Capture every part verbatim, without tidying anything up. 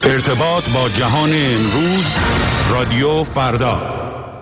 ارتباط با جهان امروز، رادیو فردا.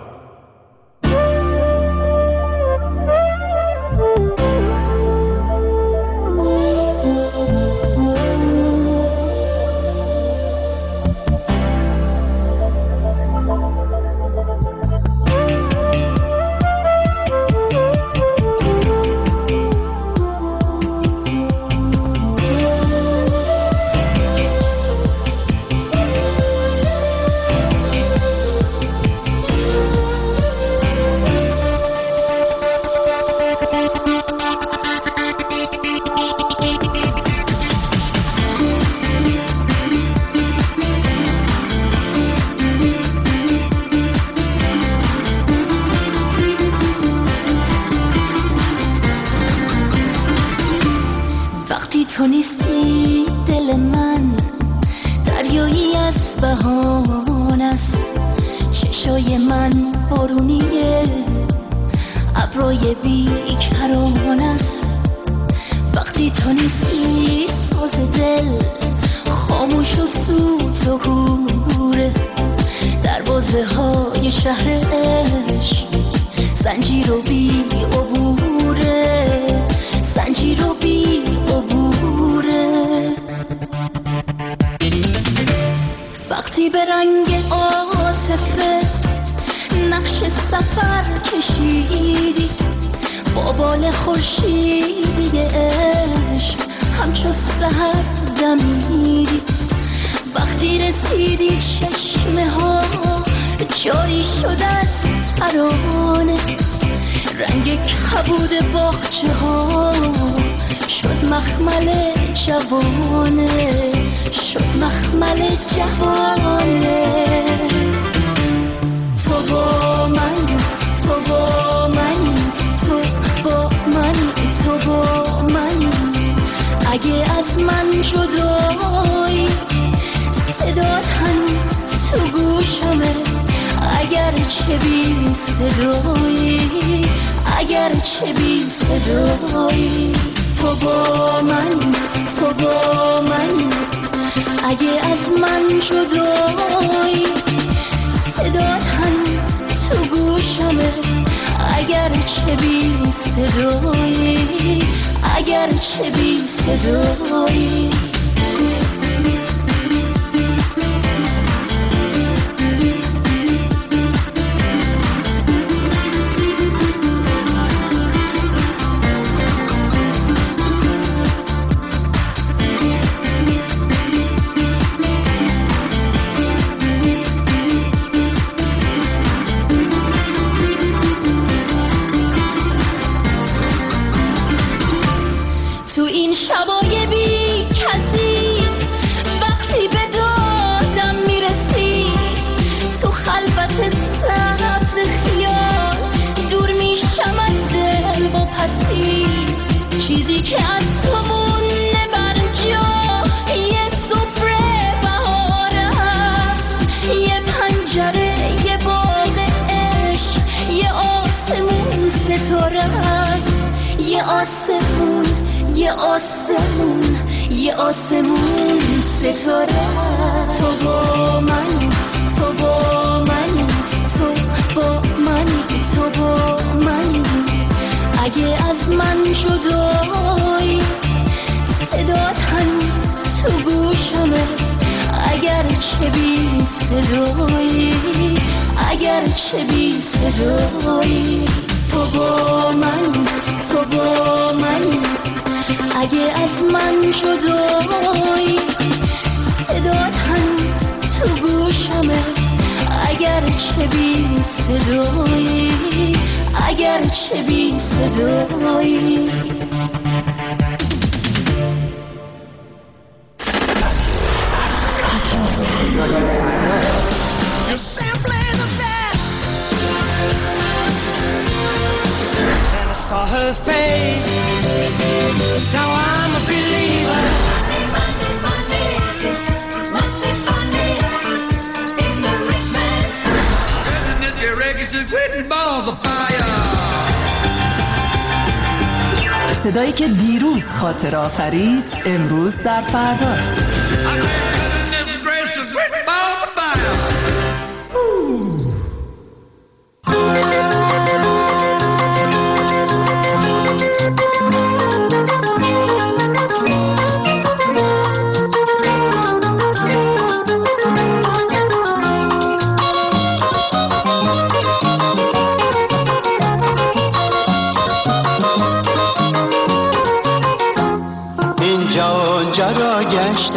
صدایی که دیروز خاطر آفرید امروز در فرداست.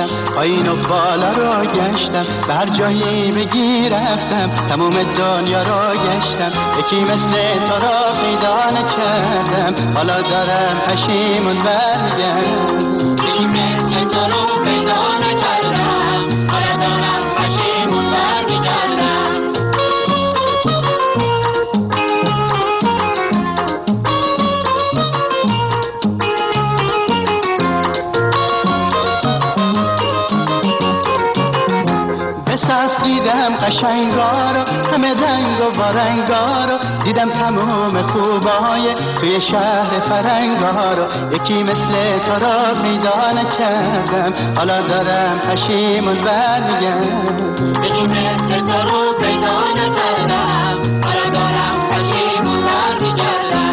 پایین و بالا رو گشتم، به هر جایی بگی رفتم، تموم دنیا رو گشتم، یکی مثل تو را پیدا نکردم، حالا دارم پشیمون برمیگردم. یکی مثل تو رو پیدا نکردم، حالا دارم پشیمون برمیگردم. دیدم قشنگا رو، همه رنگ و وارنگا رو، دیدم تمام خوبای توی شهر فرنگا رو، یکی مثل تو را پیدا نکردم، حالا دارم پشیمون برمیگردم. یکی مثل تو رو پیدا نکردم، حالا دارم پشیمون برمیگردم.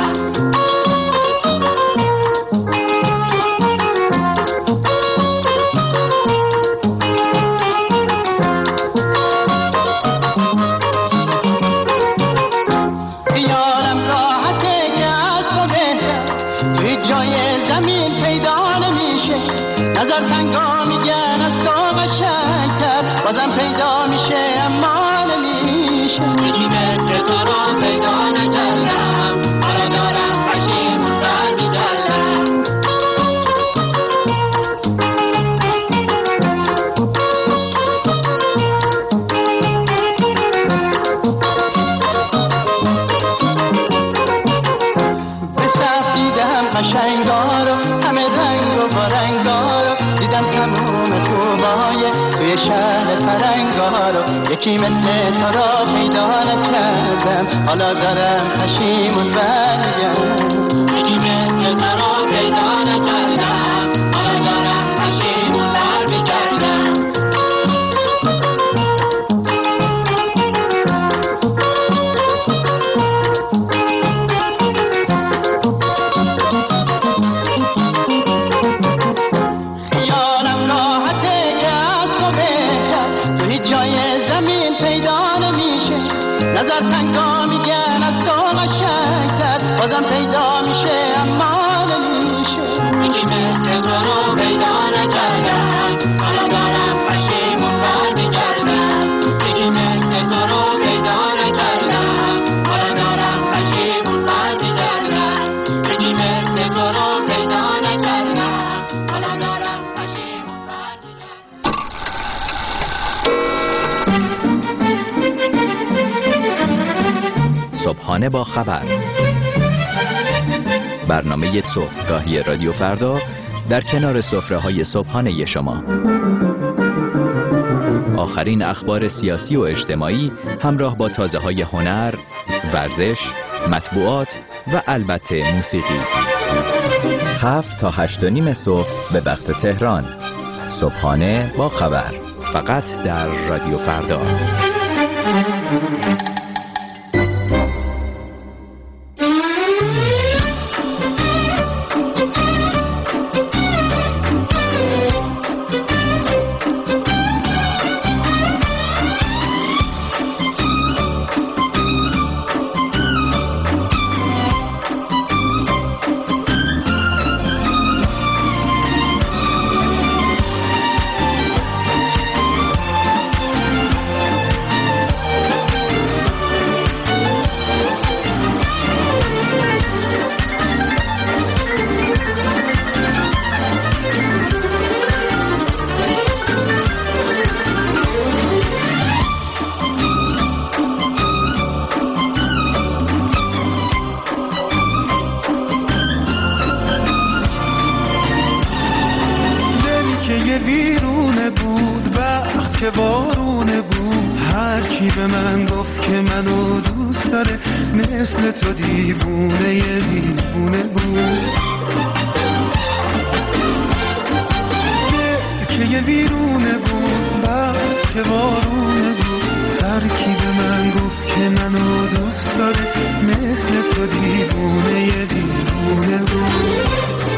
نظر تنگا میگن از تو قشنگتر، بازم پیدا میشه اما نمیشه. یکی مثل تو رو پیدا نکردم، حالا دارم پشیمون برمیگردم. به صف دیدم قشنگا رو، همه رنگ و بارنگا رو، دیدم تموم خوبای توی شهر فرنگا رو، یکی مثل تو را پیدا نکردم، حالا دارم پشیمون برمیگردم. یکی مثل تو را پیدا نکردم، حالا دارم پشیمون برمیگردم. نظر تنگا میگن از تو قشنگتر، بازم پیدا میشه اما نمیشه. یکی مثل تو رو پیدا نکردم، حالا دارم پشیمون برمیگردم. یکی مثل تو رو پیدا نکردم، حالا دارم پشیمون برمیگردم. یکی مثل تو رو پیدا نکردم، حالا دارم پشیمون برمیگردم. صبحانه با خبر، برنامه صبحگاهی رادیو فردا در کنار سفره‌های صبحانه شما. آخرین اخبار سیاسی و اجتماعی همراه با تازه‌های هنر، ورزش، مطبوعات و البته موسیقی. هفت تا هشت و نیم صبح به وقت تهران. صبحانه با خبر، فقط در رادیو فردا. مثل تو دیوونه دیوونه بود که یه ویرونه بود بعد که وارونه بود هر کی به من گفت که منو دوست داره مثل تو دیوونه دیوونه بود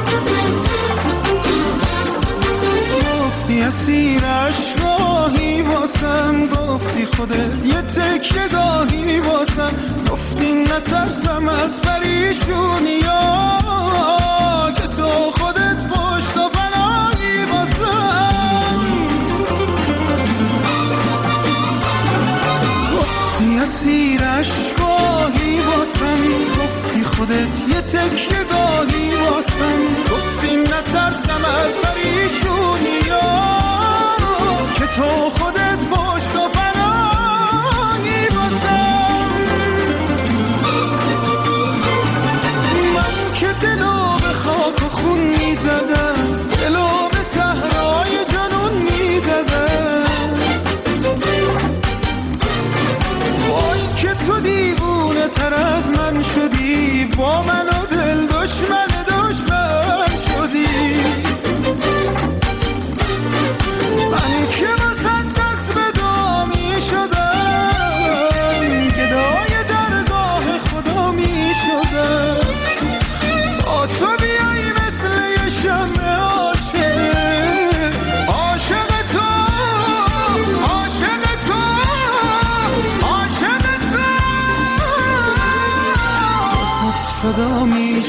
گفتی اسیر عشقاهی واسم گفتی خودت یه تکیه گاهی واسم گفتی نترسم از پریشونی ها که تو خودت پشت و پناهی واسم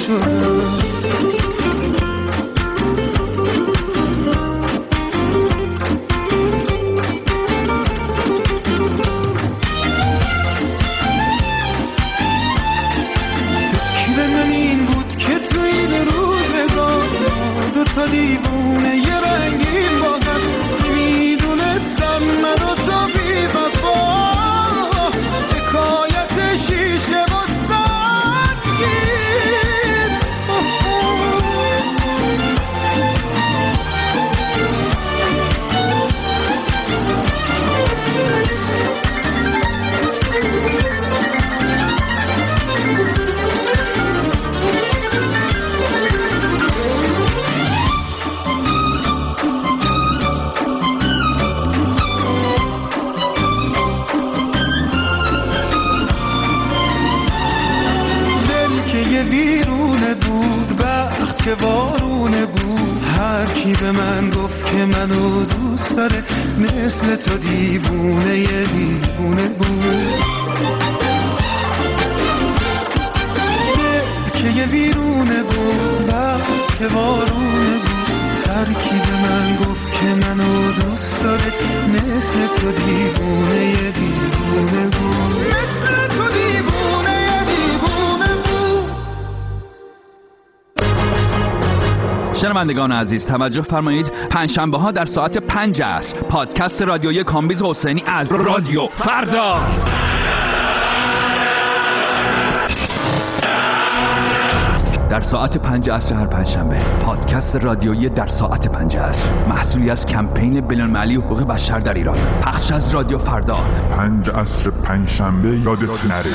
شدم. فکر من این بود که تو این روزگار دو تا دیوونه یه رنگین بازن، میدونستم من و تو بی وفا حکایت شیشه و سنگین. ویرونه بود بخت که وارونه بود، هر کی به من گفت که منو دوست داره مثل تو دیوونه یه دیوونه بود. دل که یه ویرونه بود بخت که وارونه بود، هر کی به من گفت که منو دوست داره مثل تو دیوونه یه دیوونه بود، مثل تو دیوونه یه دیوونه بود. شنوندگان عزیز توجه فرمایید، پنجشنبه ها در ساعت پنج عصر پادکست رادیویی کامبیز حسینی از رادیو فردا در ساعت پنج عصر هر پنجشنبه پادکست رادیویی در ساعت پنج عصر محصولی از کمپین بین‌المللی حقوق بشر در ایران، پخش از رادیو فردا. پنج عصر پنجشنبه یادت نره.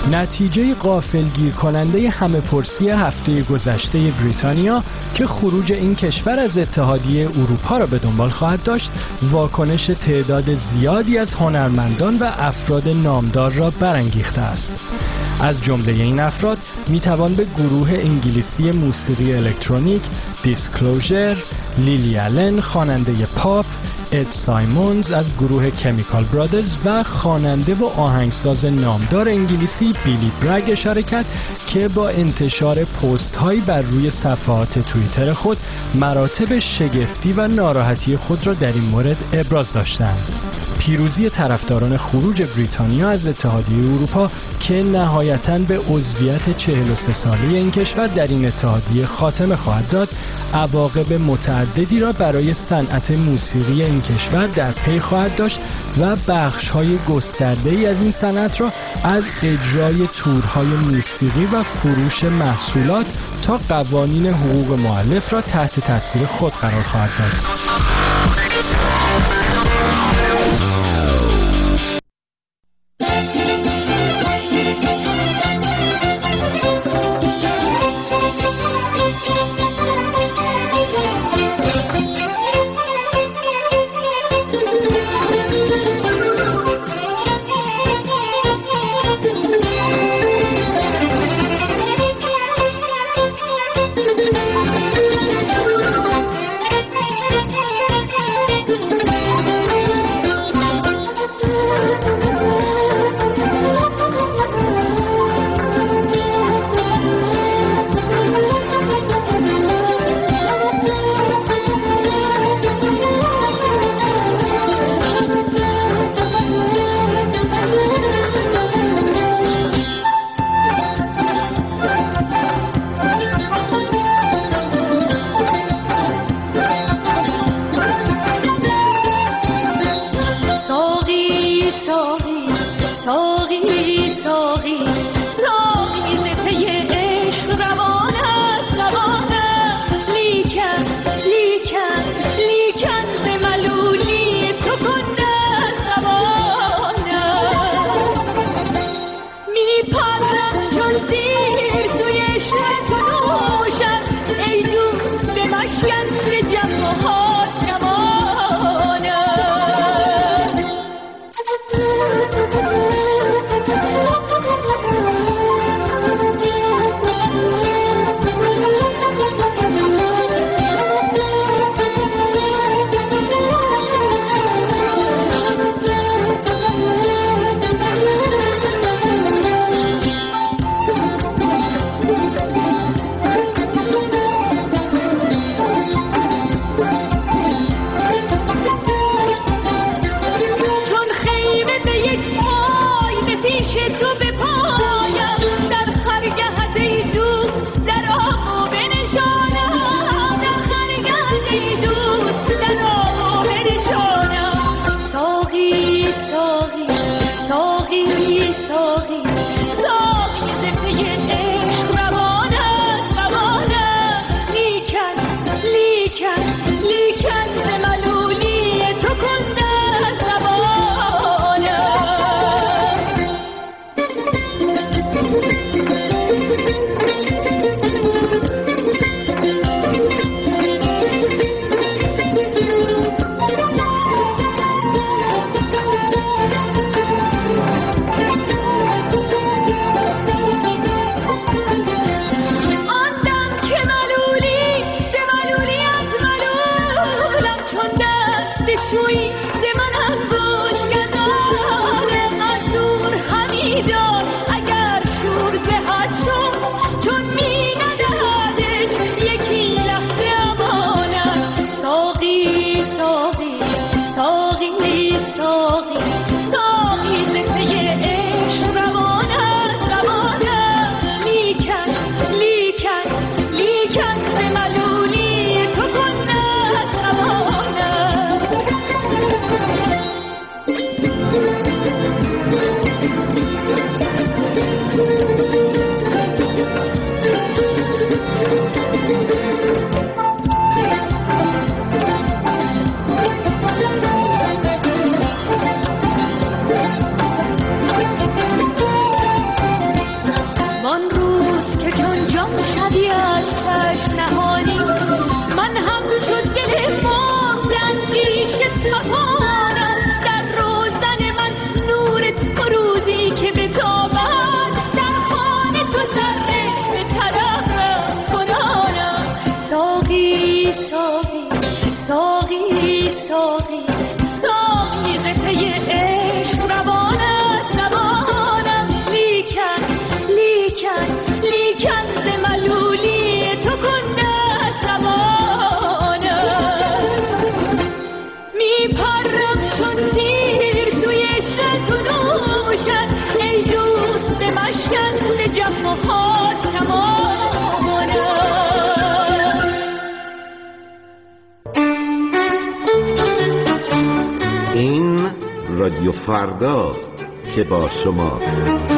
نتیجه غافلگیر کننده همه پرسی هفته گذشته بریتانیا که خروج این کشور از اتحادیه اروپا را به دنبال خواهد داشت، واکنش تعداد زیادی از هنرمندان و افراد نامدار را برانگیخته است. از جمله این افراد میتوان به گروه انگلیسی موسیقی الکترونیک دیسکلوزر، لیلی آلن خواننده پاپ، اد سایمونز از گروه کمیکال برادرز و خواننده و آهنگساز نامدار انگلیسی بیلی برگ اشاره کرد که با انتشار پست هایی بر روی صفحات توییتر خود مراتب شگفتی و ناراحتی خود را در این مورد ابراز داشتند. پیروزی طرفداران خروج بریتانیا از اتحادیه اروپا که نهایتاً به عضویت چهل و سه ساله این کشور در این اتحادیه خاتمه خواهد داد، عواقب متعددی را برای صنعت موسیقی این کشور در پی خواهد داشت و بخش‌های گسترده‌ای از این صنعت را از اجرای تورهای موسیقی و فروش محصولات تا قوانین حقوق مؤلف را تحت تاثیر خود قرار خواهد داد. رادیو فرداست که با شماست.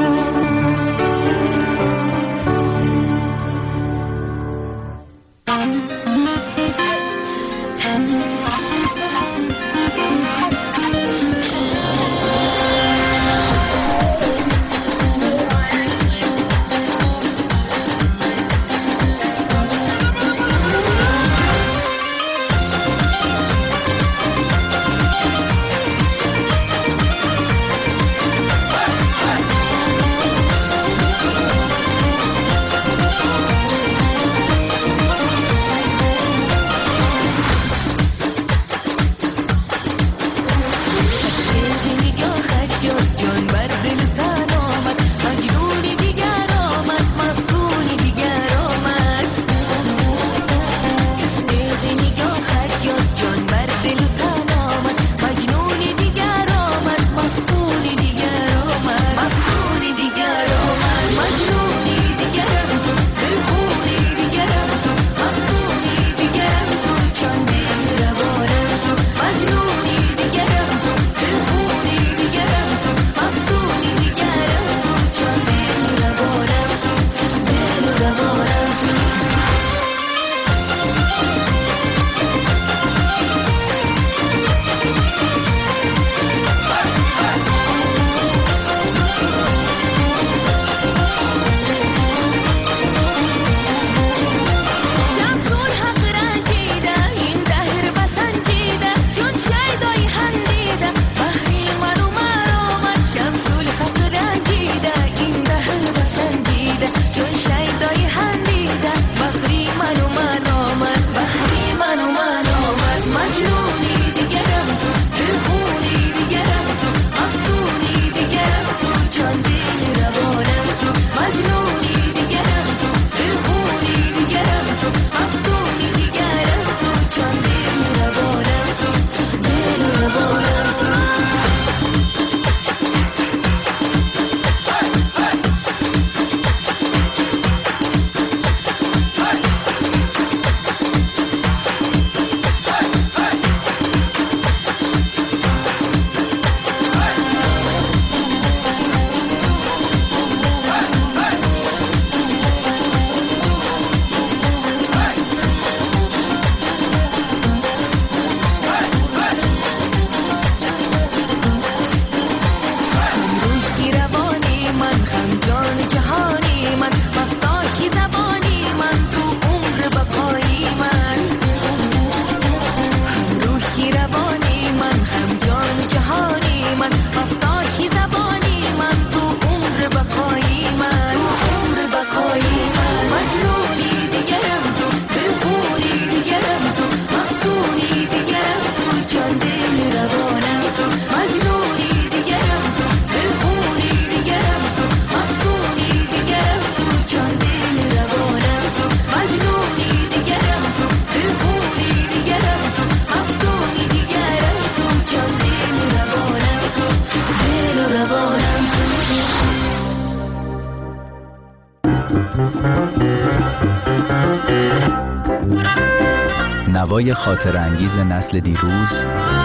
نوای خاطر انگیز نسل دیروز،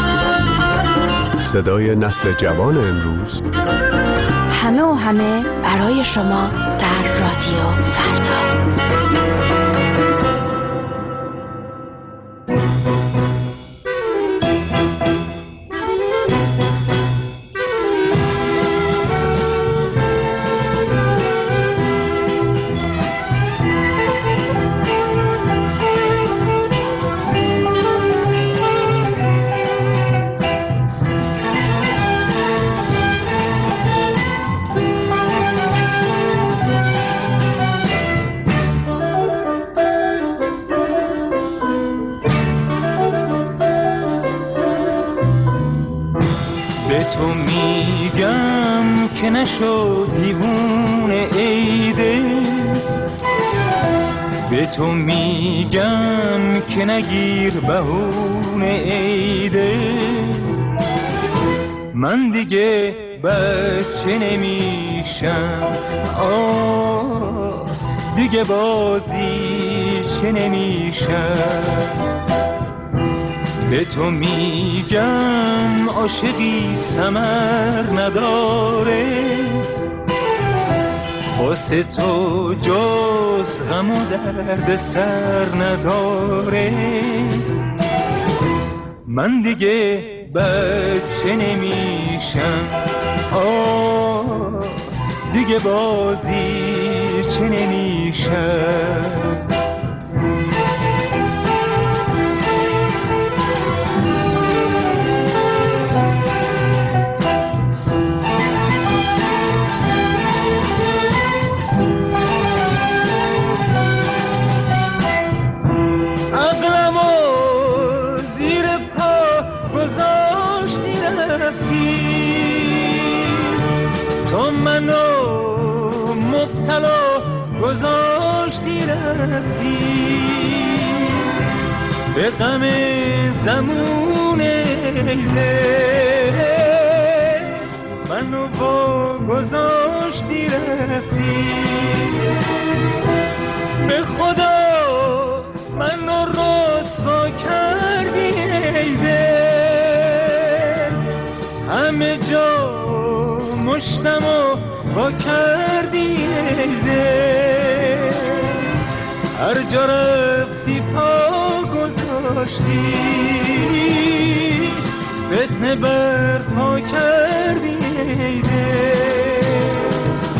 صدای نسل جوان امروز، همه و همه برای شما در رادیو فردا. نشو دیوونه ایده، به تو میگم که نگیر بهونه ایده، من دیگه بچه نمیشم، آه دیگه بازی چه نمیشم، به تو میگم عاشقی ثمر نداره، واسه تو جز غم و درد سر نداره. من دیگه بچه نمیشم، آه دیگه بازی چه نمیشم. گذاشتی رفتی به غم زمون لیله، منو با گذاشتی رفتی. به خدا منو رسوا کردی ای دل، همه جا مشتمو با کردی ای دل. هر جا رفتی پا گذاشتی، فتنه بر پا کردی ای دل.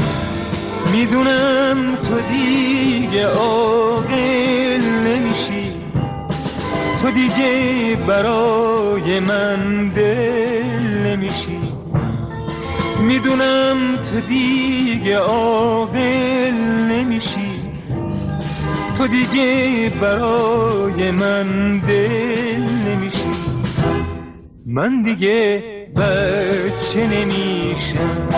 میدونم تو دیگه عاقل نمیشی، تو دیگه برای من دل نمیشی. میدونم تو دیگه عاقل نمیشی، تو دیگه برای من دل نمیشی. من دیگه بچه نمیشم،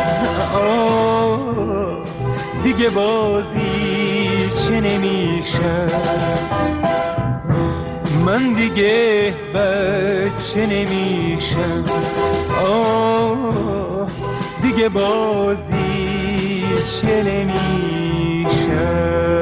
آه دیگه بازی چه نمیشم. من دیگه بچه نمیشم، آه دیگه بازی چه نمیشم.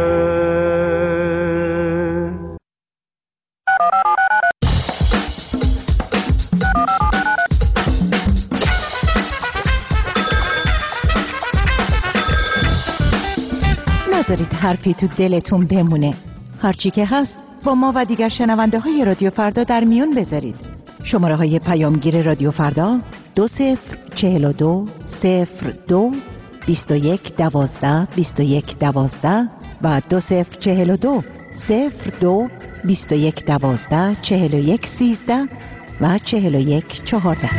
نذارید حرفی تو دلتون بمونه. هرچی که هست با ما و دیگر شنونده های رادیو فردا در میون بذارید. شماره های پیامگیر رادیو فردا دو صفر چهل و دو صفر دو بیست و یک دوازده بیست و یک دوازده و دو صفر چهل و دو صفر دو بیست و یک دوازده چهل و یک سیزده و چهل و یک چهارده.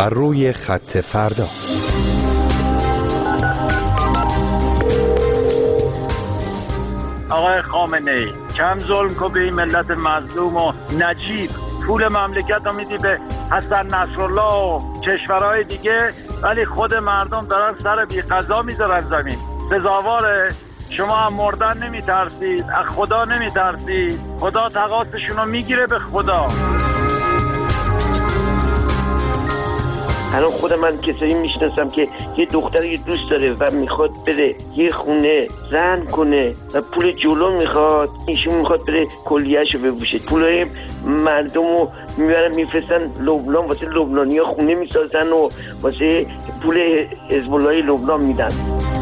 بر روی خط فردا. آقای خامنه‌ای کم ظلم کو به این ملت مظلوم و نجیب. پول مملکت رو میدی به حسن نصرالله و کشورهای دیگه، ولی خود مردم دارن سر بی قضا میذارن زمین. سزاواره؟ شما هم مردن نمیترسید، از خدا نمیترسید؟ خدا تقاصشون رو میگیره به خدا. الان خود من کسایی میشناسم که یه دختر یه دوست داره و میخواد بره یه خونه زن کنه و پول جلو میخواد، ایشون میخواد بره کلیه‌شو بپوشه. پولای مردم رو میبرن میفرستن لبنان، واسه لبنانی‌ها خونه میسازن و واسه پول حزب الله لبنان میدن.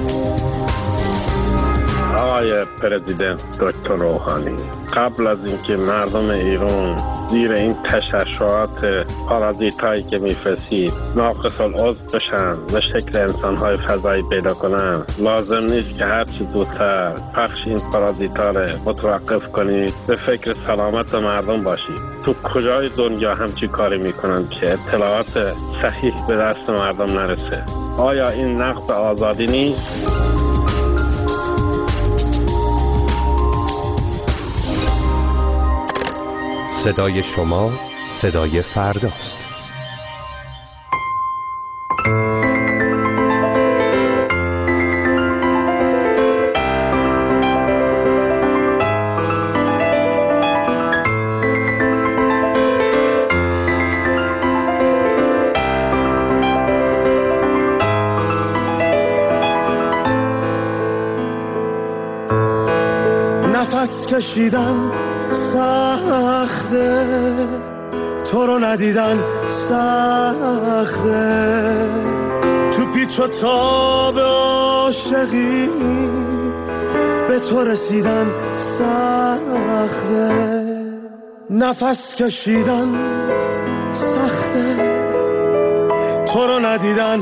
آقای پرزیدنت دکتر روحانی، قبل از اینکه مردم ایران زیر این تشعشعات پارازیتایی که میفرستید ناقص العضو بشن و شکل انسان‌های فضایی پیدا کنن، لازم نیست که هر چی زودتر پخش این پارازیتا رو متوقف کنید، به فکر سلامت مردم باشید. تو کجای دنیا همچی کاری میکنن که اطلاعات صحیح به دست مردم نرسه؟ آیا این نقض آزادی نیست؟ صدای شما صدای فرداست. نفس کشیدن سخته، تو رو ندیدن سخته، تو پیچ و تاب عاشقی به تو رسیدن سخته. نفس کشیدن سخته، تو رو ندیدن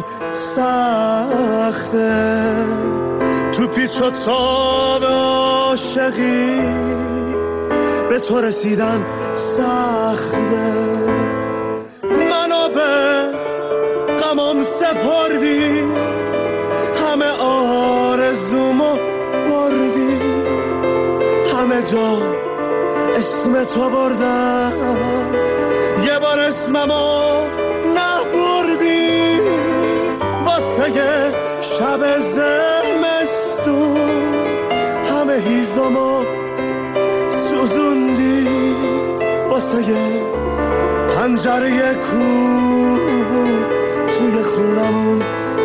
سخته، تو پیچ و تاب عاشقی به تو رسیدن سخته. منو به غمم سپردی، همه آرزومو بردی، همه جا اسم تو بردم، یه بار اسممو نبردی. واسه یه شب زمستون همه هیزمو سوزوندی، واسه یه پنجره کو توی خونمون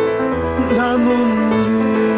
نموندی.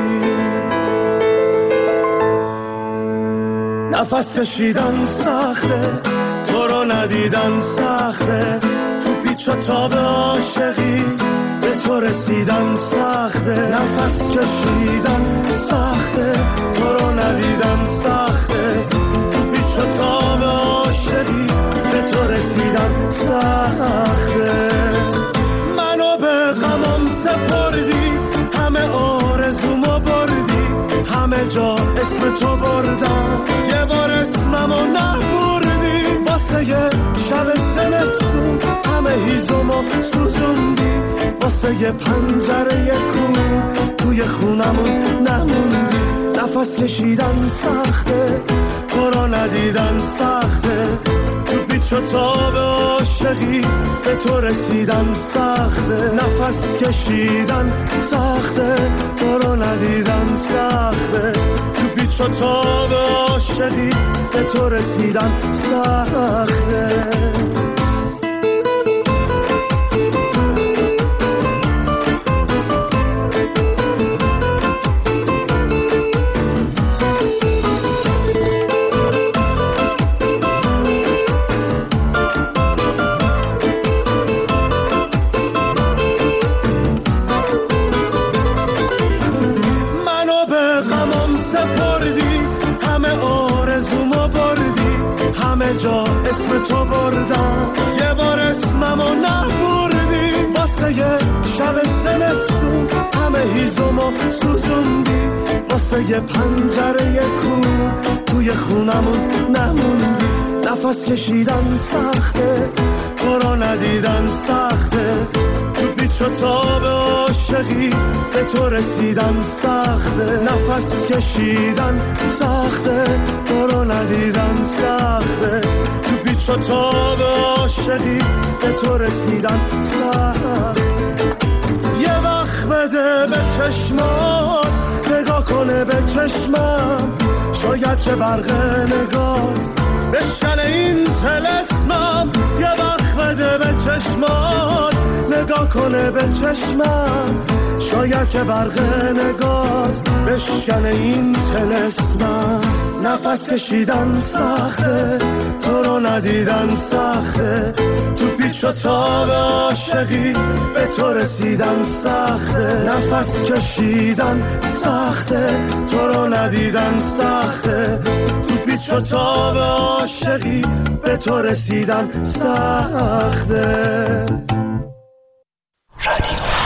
نفس کشیدن سخته، تو رو ندیدن سخته، تو پیچ و تاب عاشقی به تو رسیدن سخته. نفس کشیدن سخته، تو رو ندیدن سخته، تو پیچ و تاب عاشقی به تو رسیدن سخته. منو به غمم سپردی، همه آرزومو بردی، همه جا اسم تو بردم، یه بار اسممو نبردی. واسه یه شب زمستون همه هیزمو سوزوندی، واسه یه پنجره کور توی خونمون نموندی. نفس کشیدن سخته، تو رو ندیدن سخته، تو پیچ و تاب عاشقی به تو رسیدن سخته. نفس کشیدن سخته، تو رو ندیدن سخته، تو پیچ و تاب عاشقی به تو رسیدن سخته. جا اسم تو بردم، یه بار اسممو نبردی. واسه یه شب زمستون همه هیزمو سوزوندی، واسه یه پنجره کور توی خونمون نموندی. نفس کشیدن سخته، تو رو ندیدن سخته، تو شد تا به عاشقی به تو رسیدن سخته، نفس کشیدن سخته، تو رو ندیدن سخته، تو پیچ شد تا به عاشقی به تو رسیدن سخته. یه وقت بده به چشمات نگاه کنه به چشمم، شاید که برق نگات بشکنه این طلسمم. یه وقت بده به چشمات نگاه کنه به چشمم، شاید که برق نگات بشکنه این طلسمم. نفس کشیدن سخته، تو رو ندیدن سخته، تو پیچ و تاب عاشقی به تو رسیدن سخته. نفس کشیدن سخته، تو رو ندیدن سخته، تو پیچ و تاب عاشقی به تو رسیدن سخته. رادیو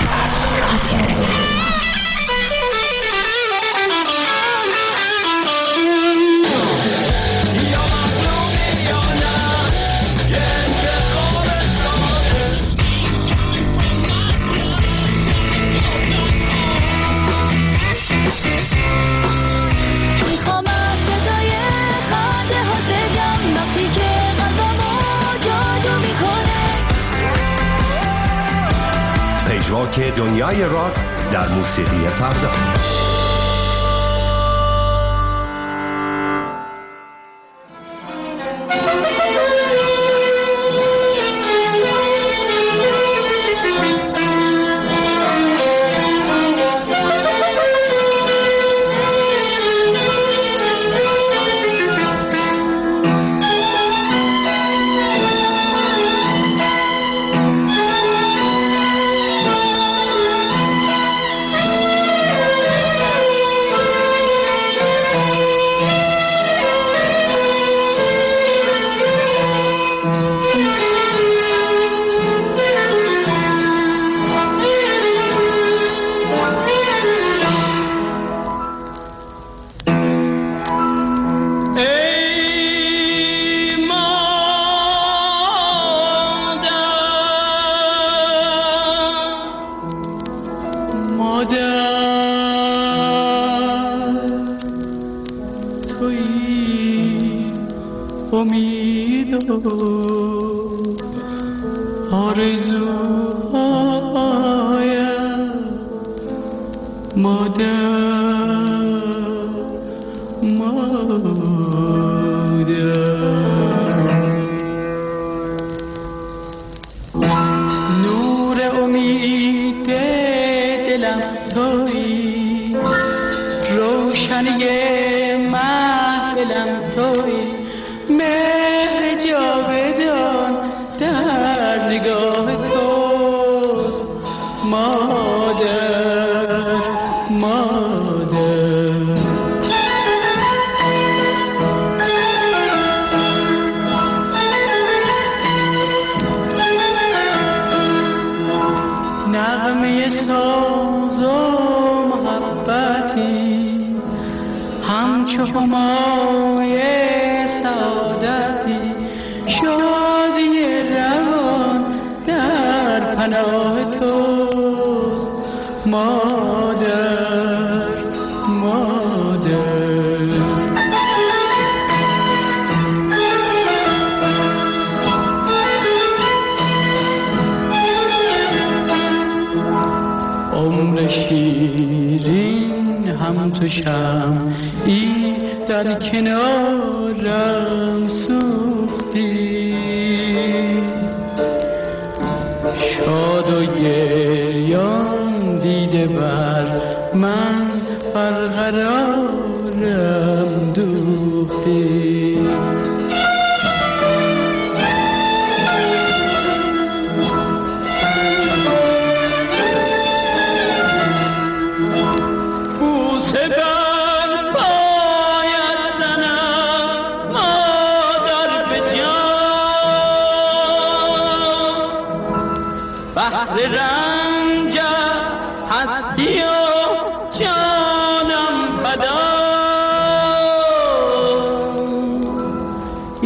پژواک دنیای راک در موسیقی فردا.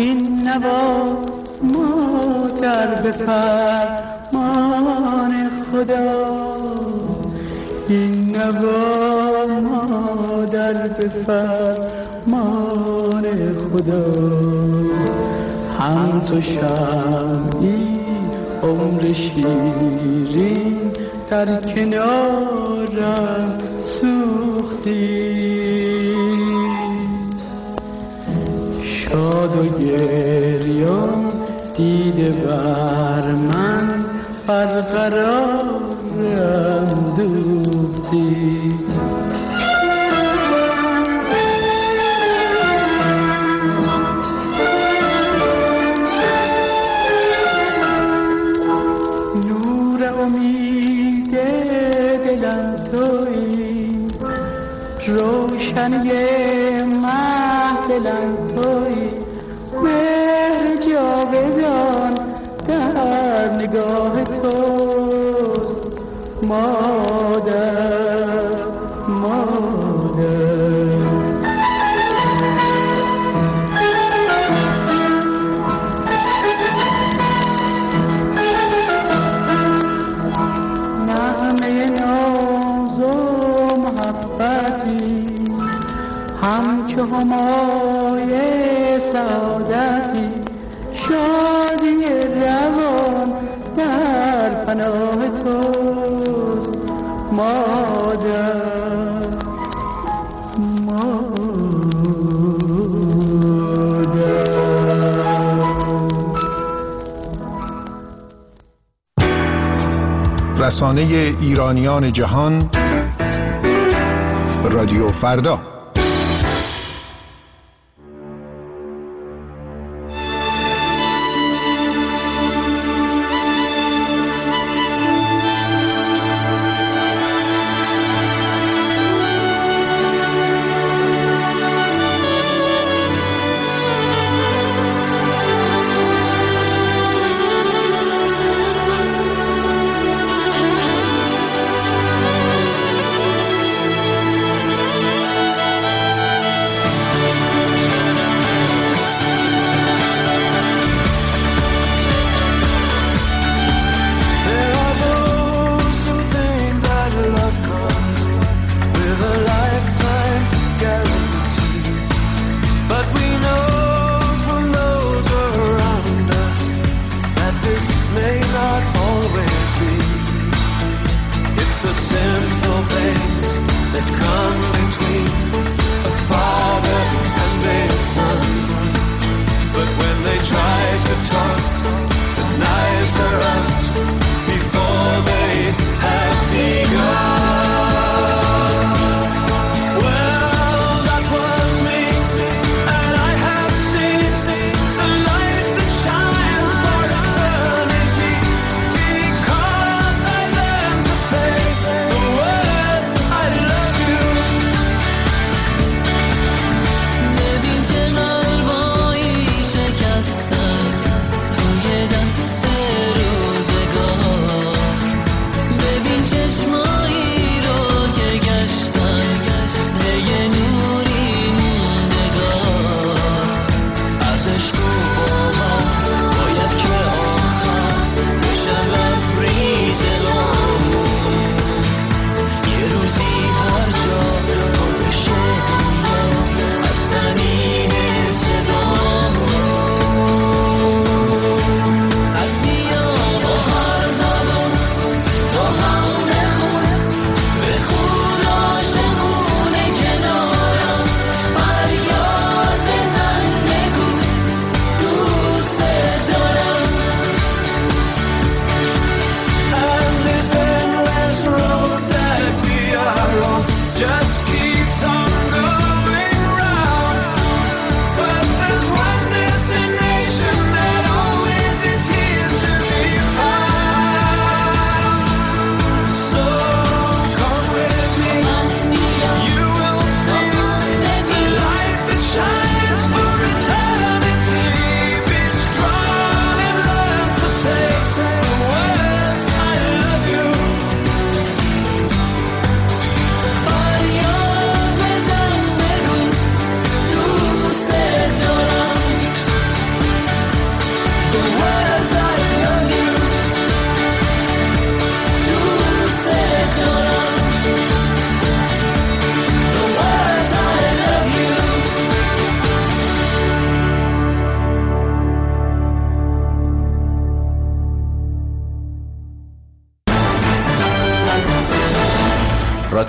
نوا مادر به فرمان خداست این نوا مادر به فرمان خداست هم تو شمعی عمر شیرین در کنارم سوختی شاد و گریان دیده بر من برقرارم دوختی نور امید دلم تویی روشنی مه دلم تویی مهر جاودان در نگاه توست مادر مادر نغمه ناز و محبتی همچو همای سعادتی شادی روان در پناه توست مادر مادر رسانه ایرانیان جهان رادیو فردا.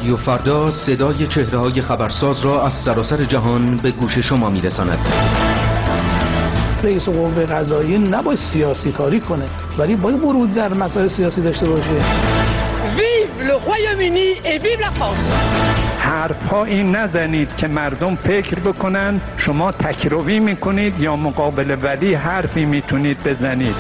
رادیو فردا صدای چهره‌های خبرساز را از سراسر جهان به گوش شما می‌رساند. رئیس قوه قضاییه نباید سیاسی کاری کنه، ولی باید ورود در مسائل سیاسی داشته باشه. ویو le Royaume-Uni et vive la France. حرف‌هایی نزنید که مردم فکر بکنن شما تکروی میکنید یا مقابل ولی حرفی میتونید بزنید.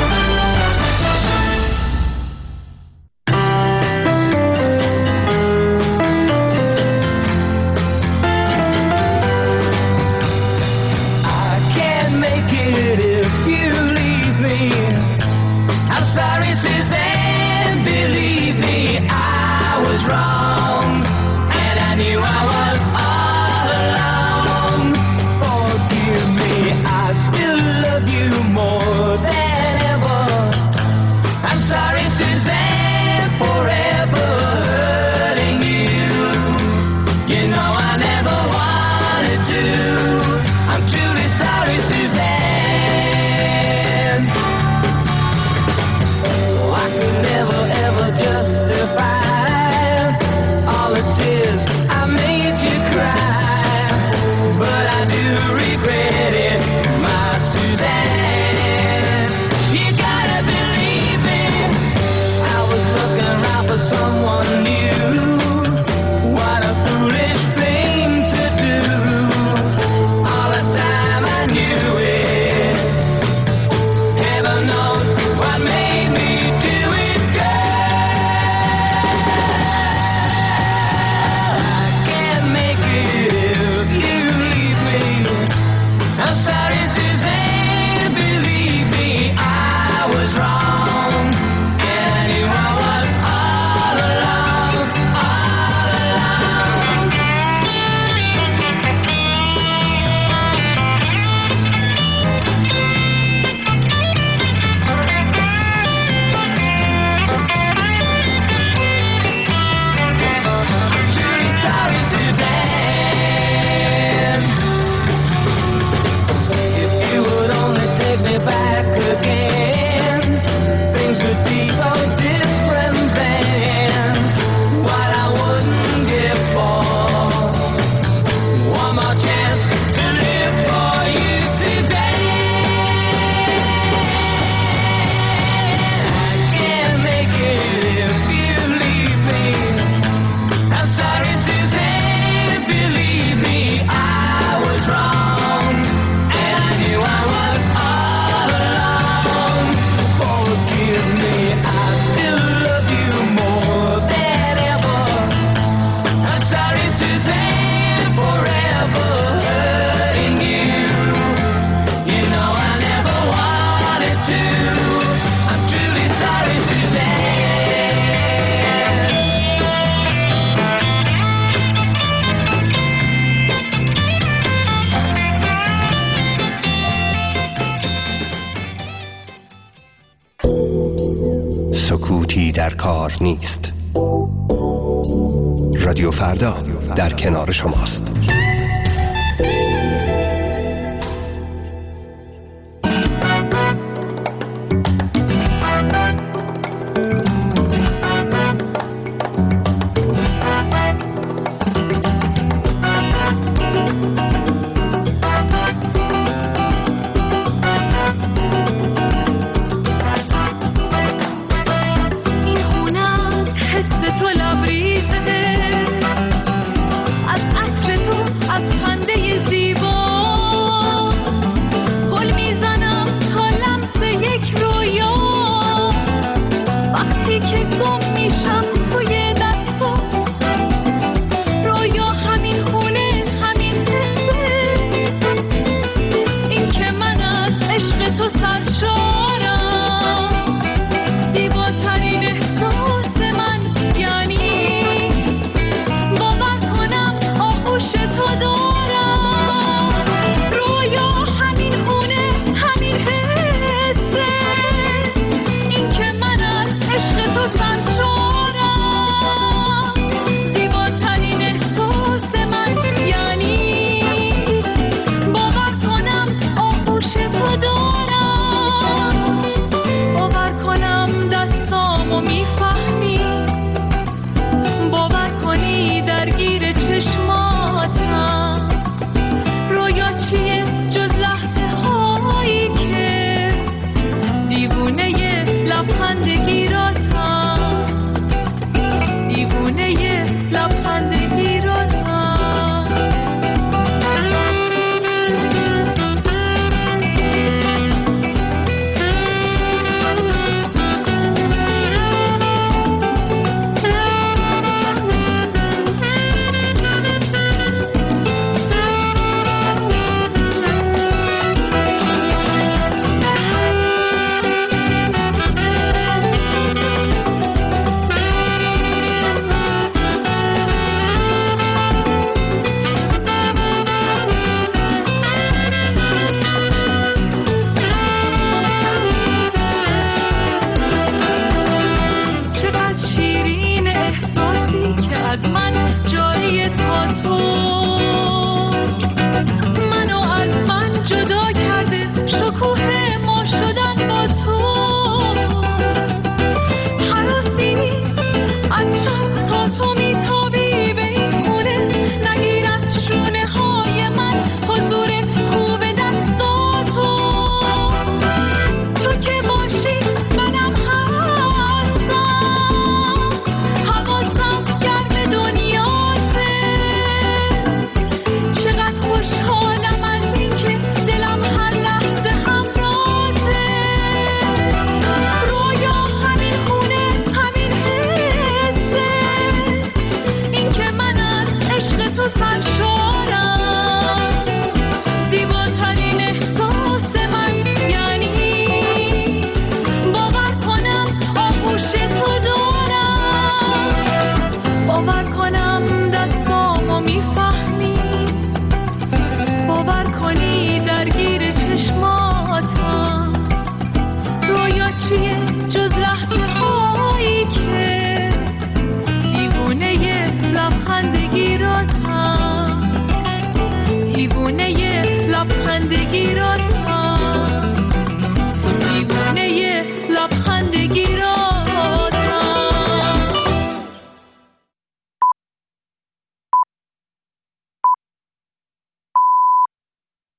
سکوتی در کار نیست. رادیو فردا در کنار شماست.